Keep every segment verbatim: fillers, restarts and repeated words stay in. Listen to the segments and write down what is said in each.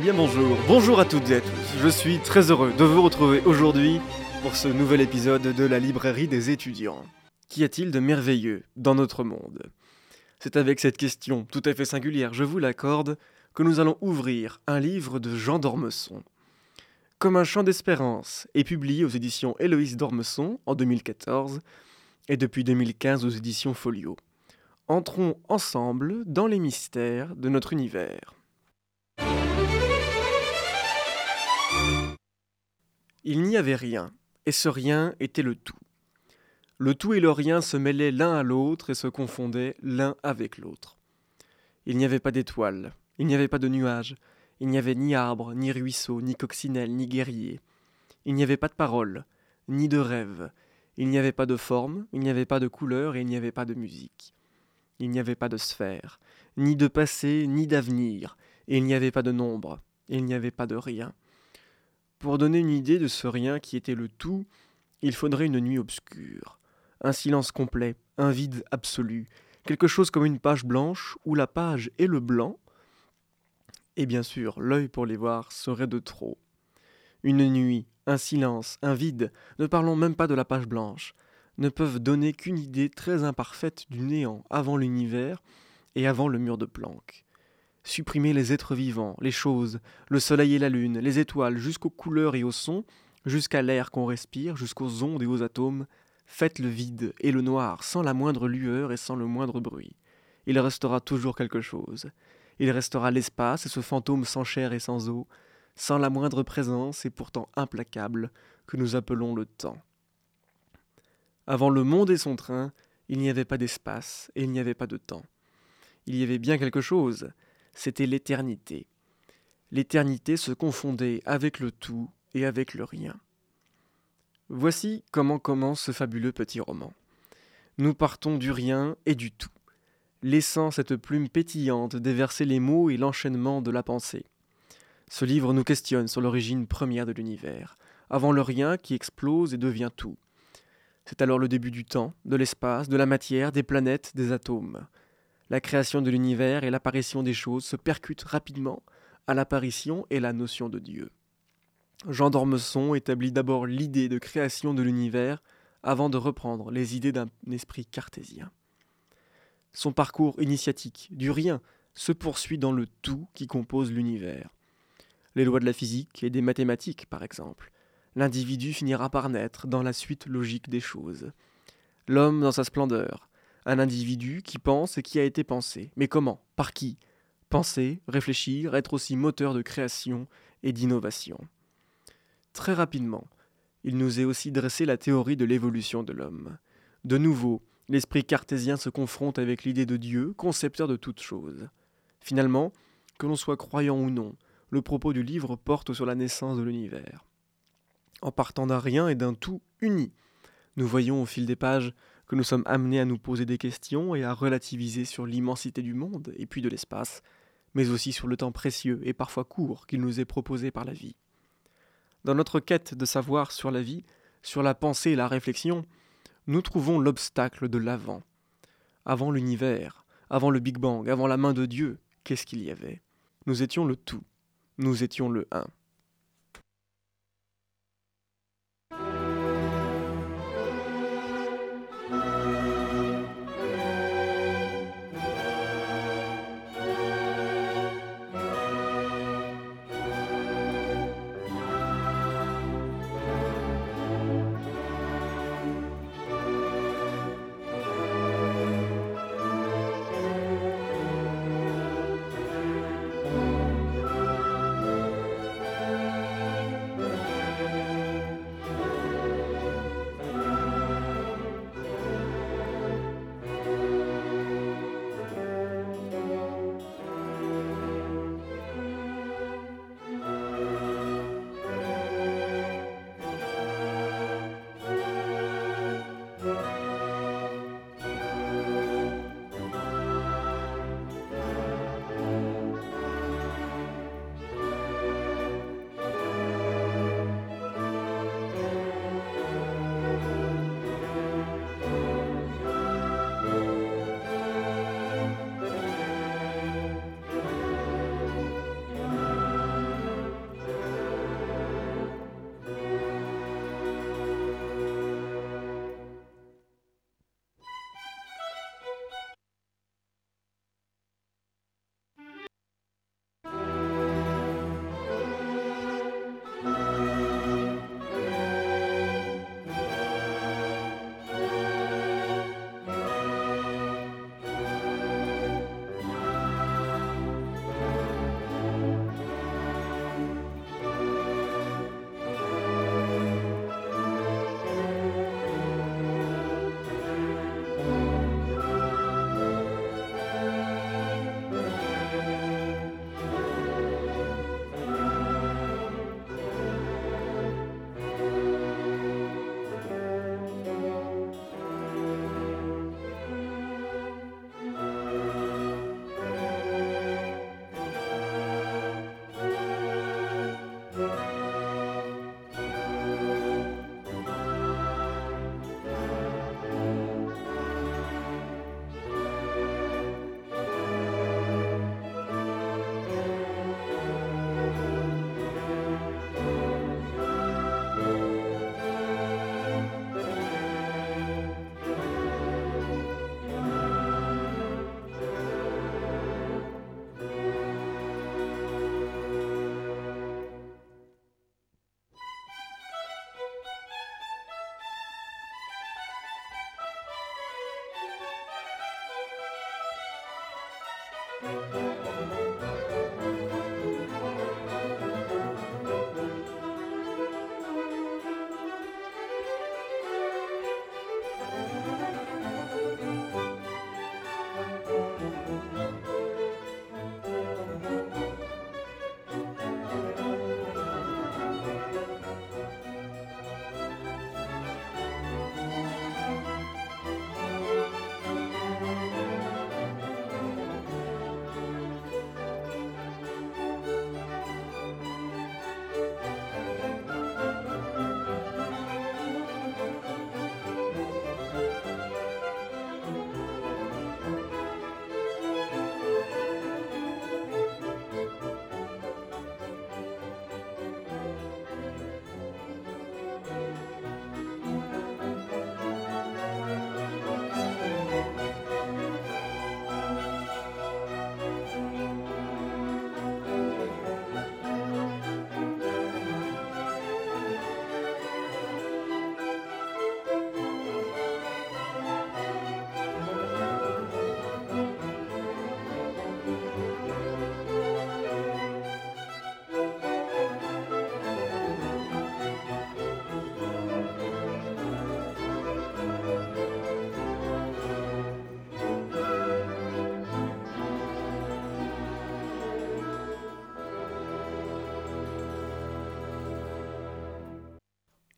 bien bonjour, bonjour à toutes et à tous. Je suis très heureux de vous retrouver aujourd'hui pour ce nouvel épisode de la librairie des étudiants. Qu'y a-t-il de merveilleux dans notre monde ? C'est avec cette question tout à fait singulière, je vous l'accorde, que nous allons ouvrir un livre de Jean d'Ormesson. Comme un chant d'espérance est publié aux éditions Héloïse d'Ormesson en deux mille quatorze et depuis deux mille quinze aux éditions Folio. Entrons ensemble dans les mystères de notre univers. Il n'y avait rien, et ce rien était le tout. Le tout et le rien se mêlaient l'un à l'autre et se confondaient l'un avec l'autre. Il n'y avait pas d'étoiles, il n'y avait pas de nuages, il n'y avait ni arbre, ni ruisseau, ni coccinelle, ni guerrier. Il n'y avait pas de paroles, ni de rêves, il n'y avait pas de forme, il n'y avait pas de couleur et il n'y avait pas de musique. Il n'y avait pas de sphère, ni de passé, ni d'avenir, et il n'y avait pas de nombre, et il n'y avait pas de rien. Pour donner une idée de ce rien qui était le tout, il faudrait une nuit obscure, un silence complet, un vide absolu, quelque chose comme une page blanche où la page est le blanc, et bien sûr, l'œil pour les voir serait de trop. Une nuit, un silence, un vide, ne parlons même pas de la page blanche, ne peuvent donner qu'une idée très imparfaite du néant avant l'univers et avant le mur de Planck. Supprimez les êtres vivants, les choses, le soleil et la lune, les étoiles, jusqu'aux couleurs et aux sons, jusqu'à l'air qu'on respire, jusqu'aux ondes et aux atomes. Faites le vide et le noir, sans la moindre lueur et sans le moindre bruit. Il restera toujours quelque chose. Il restera l'espace et ce fantôme sans chair et sans eau, sans la moindre présence et pourtant implacable, que nous appelons le temps. Avant le monde et son train, il n'y avait pas d'espace et il n'y avait pas de temps. Il y avait bien quelque chose, c'était l'éternité. L'éternité se confondait avec le tout et avec le rien. Voici comment commence ce fabuleux petit roman. Nous partons du rien et du tout, laissant cette plume pétillante déverser les mots et l'enchaînement de la pensée. Ce livre nous questionne sur l'origine première de l'univers, avant le rien qui explose et devient tout. C'est alors le début du temps, de l'espace, de la matière, des planètes, des atomes. La création de l'univers et l'apparition des choses se percutent rapidement à l'apparition et la notion de Dieu. Jean d'Ormesson établit d'abord l'idée de création de l'univers avant de reprendre les idées d'un esprit cartésien. Son parcours initiatique du rien se poursuit dans le tout qui compose l'univers. Les lois de la physique et des mathématiques, par exemple. L'individu finira par naître dans la suite logique des choses. L'homme dans sa splendeur. Un individu qui pense et qui a été pensé. Mais comment ? Par qui ? Penser, réfléchir, être aussi moteur de création et d'innovation. Très rapidement, il nous est aussi dressé la théorie de l'évolution de l'homme. De nouveau, l'esprit cartésien se confronte avec l'idée de Dieu, concepteur de toutes choses. Finalement, que l'on soit croyant ou non, le propos du livre porte sur la naissance de l'univers. En partant d'un rien et d'un tout uni, nous voyons au fil des pages que nous sommes amenés à nous poser des questions et à relativiser sur l'immensité du monde et puis de l'espace, mais aussi sur le temps précieux et parfois court qu'il nous est proposé par la vie. Dans notre quête de savoir sur la vie, sur la pensée et la réflexion, nous trouvons l'obstacle de l'avant. Avant l'univers, avant le Big Bang, avant la main de Dieu, qu'est-ce qu'il y avait ? Nous étions le tout, nous étions le un.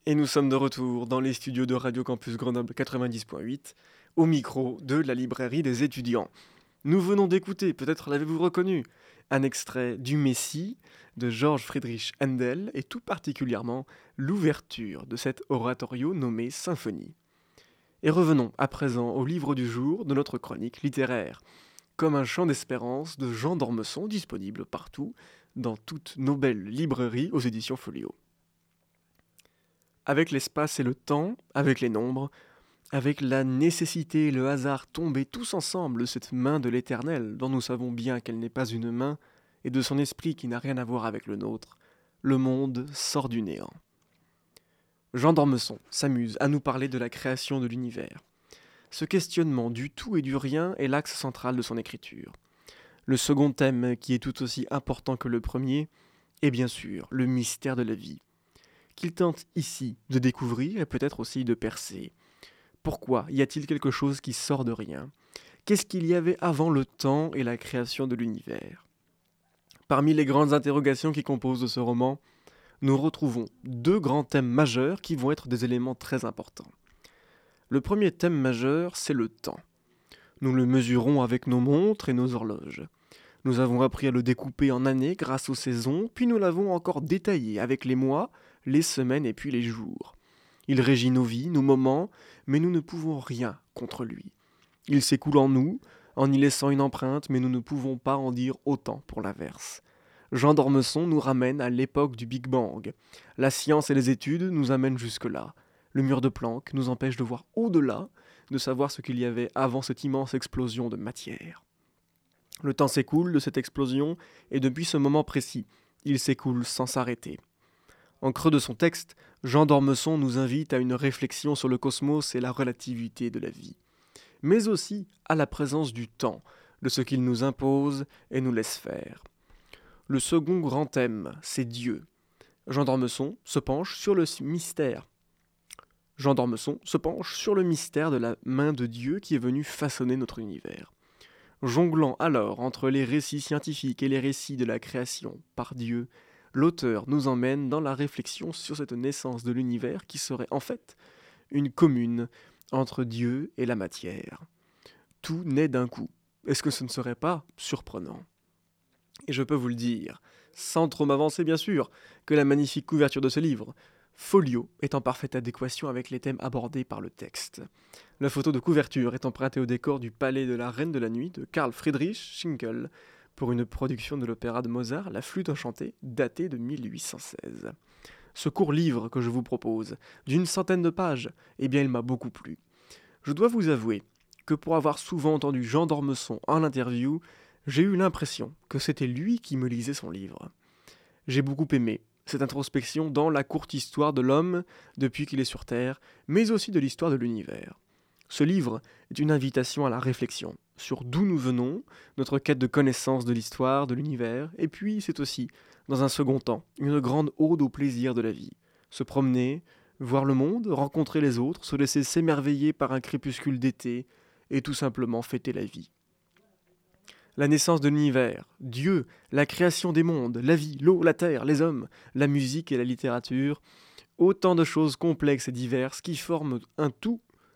Et nous sommes de retour dans les studios de Radio Campus Grenoble quatre-vingt-dix point huit, au micro de la librairie des étudiants. Nous venons d'écouter, peut-être l'avez-vous reconnu, un extrait du Messie de Georg Friedrich Händel et tout particulièrement l'ouverture de cet oratorio nommé Symphonie. Et revenons à présent au livre du jour de notre chronique littéraire, comme un chant d'espérance de Jean d'Ormesson, disponible partout, dans toutes nos belles librairies aux éditions Folio. Avec l'espace et le temps, avec les nombres, avec la nécessité et le hasard tombés tous ensemble de cette main de l'Éternel, dont nous savons bien qu'elle n'est pas une main, et de son esprit qui n'a rien à voir avec le nôtre, le monde sort du néant. Jean d'Ormesson s'amuse à nous parler de la création de l'univers. Ce questionnement du tout et du rien est l'axe central de son écriture. Le second thème, qui est tout aussi important que le premier, est bien sûr le mystère de la vie, qu'il tente ici de découvrir et peut-être aussi de percer. Pourquoi y a-t-il quelque chose qui sort de rien ? Qu'est-ce qu'il y avait avant le temps et la création de l'univers ? Parmi les grandes interrogations qui composent ce roman, nous retrouvons deux grands thèmes majeurs qui vont être des éléments très importants. Le premier thème majeur, c'est le temps. Nous le mesurons avec nos montres et nos horloges. Nous avons appris à le découper en années grâce aux saisons, puis nous l'avons encore détaillé avec les mois, les semaines et puis les jours. Il régit nos vies, nos moments, mais nous ne pouvons rien contre lui. Il s'écoule en nous, en y laissant une empreinte, mais nous ne pouvons pas en dire autant pour l'inverse. Jean d'Ormesson nous ramène à l'époque du Big Bang. La science et les études nous amènent jusque-là. Le mur de Planck nous empêche de voir au-delà, de savoir ce qu'il y avait avant cette immense explosion de matière. Le temps s'écoule de cette explosion, et depuis ce moment précis, il s'écoule sans s'arrêter. En creux de son texte, Jean d'Ormesson nous invite à une réflexion sur le cosmos et la relativité de la vie, mais aussi à la présence du temps, de ce qu'il nous impose et nous laisse faire. Le second grand thème, c'est Dieu. Jean d'Ormesson se penche sur le mystère. Jean d'Ormesson se penche sur le mystère de la main de Dieu qui est venue façonner notre univers. Jonglant alors entre les récits scientifiques et les récits de la création par Dieu, l'auteur nous emmène dans la réflexion sur cette naissance de l'univers qui serait en fait une commune entre Dieu et la matière. Tout naît d'un coup. Est-ce que ce ne serait pas surprenant ? Et je peux vous le dire, sans trop m'avancer bien sûr, que la magnifique couverture de ce livre, Folio, est en parfaite adéquation avec les thèmes abordés par le texte. La photo de couverture est empruntée au décor du Palais de la Reine de la Nuit de Karl Friedrich Schinkel, pour une production de l'opéra de Mozart, La Flûte enchantée, datée de mille huit cent seize. Ce court livre que je vous propose, d'une centaine de pages, eh bien il m'a beaucoup plu. Je dois vous avouer que pour avoir souvent entendu Jean d'Ormesson en interview, j'ai eu l'impression que c'était lui qui me lisait son livre. J'ai beaucoup aimé cette introspection dans la courte histoire de l'homme depuis qu'il est sur Terre, mais aussi de l'histoire de l'univers. Ce livre est une invitation à la réflexion sur d'où nous venons, notre quête de connaissance de l'histoire, de l'univers, et puis c'est aussi, dans un second temps, une grande ode au plaisir de la vie. Se promener, voir le monde, rencontrer les autres, se laisser s'émerveiller par un crépuscule d'été, et tout simplement fêter la vie. La naissance de l'univers, Dieu, la création des mondes, la vie, l'eau, la terre, les hommes, la musique et la littérature, autant de choses complexes et diverses qui forment un tout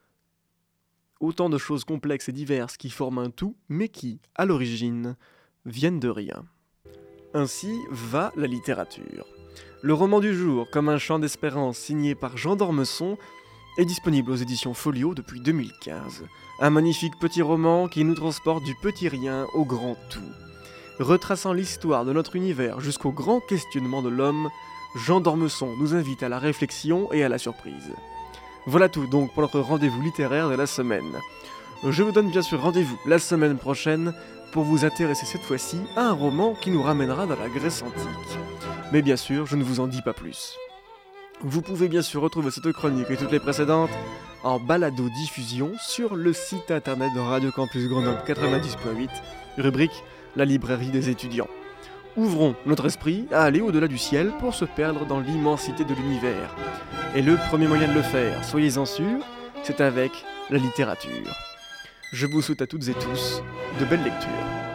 Autant de choses complexes et diverses qui forment un tout, mais qui, à l'origine, viennent de rien. Ainsi va la littérature. Le roman du jour, comme un chant d'espérance signé par Jean d'Ormesson, est disponible aux éditions Folio depuis deux mille quinze. Un magnifique petit roman qui nous transporte du petit rien au grand tout. Retraçant l'histoire de notre univers jusqu'au grand questionnement de l'homme, Jean d'Ormesson nous invite à la réflexion et à la surprise. Voilà tout donc pour notre rendez-vous littéraire de la semaine. Je vous donne bien sûr rendez-vous la semaine prochaine pour vous intéresser cette fois-ci à un roman qui nous ramènera dans la Grèce antique. Mais bien sûr, je ne vous en dis pas plus. Vous pouvez bien sûr retrouver cette chronique et toutes les précédentes en balado-diffusion sur le site internet de Radio Campus Grenoble quatre-vingt-dix point huit, rubrique La librairie des étudiants. Ouvrons notre esprit à aller au-delà du ciel pour se perdre dans l'immensité de l'univers. Et le premier moyen de le faire, soyez-en sûrs, c'est avec la littérature. Je vous souhaite à toutes et tous de belles lectures.